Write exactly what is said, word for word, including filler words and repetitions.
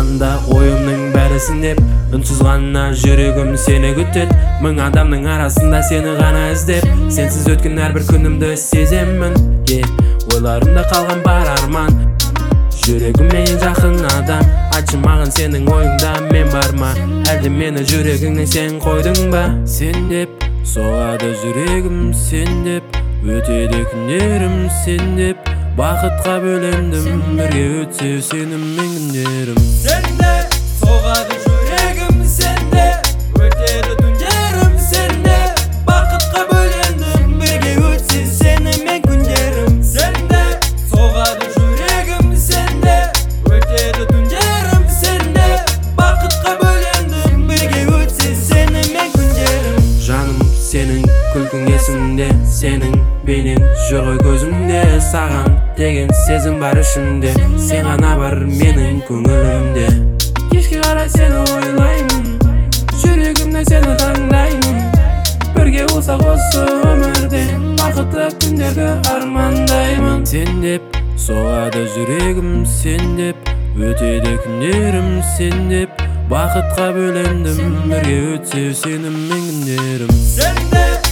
Аспанда ойымның бәрі сіңдеп, үнсіз ғана жүрегім сені күтет. Мың адамның арасында сені ғана іздеп, сенсіз өткен әрбір күнімді сеземін. Ойларымда қалған бар арман, жүрегіме ең жақын адам. Айтшы маған сенің ойыңда мен бар ма, әлде мені жүрегіңнен сен қойдың ба? Сен деп соғады жүрегім, сен деп өтеді күндерім, сен деп бақытқа бөлендім, бірге өтсе сеніммен күндерім. Сен деп соғады жүрегім, сен деп өтеді түндерім, сен деп бақытқа бөлендім, бірге өтсе сеніммен күндерім. Сен деп соғады жүрегім, сен деп өтеді түндерім, сен деп бақытқа бөлендім, бірге өтсе сеніммен күндерім. Жаным, сенің күлкің есімде, сенің бейнең жүр ғой көзімде. Саған деген сезім бар ішімде, сен ғана бар менің көңілімде. Кешке қарай сені ойлаймын, жүрегімнен сені таңдаймын. Бірге болсақ осы өмірде, бақытты күндерді армандаймын. Сен деп соғады жүрегім, сен деп өтеді күндерім, сен деп бақытқа бөлендім, бірге өтсе сеніммен күндерім. Сен деп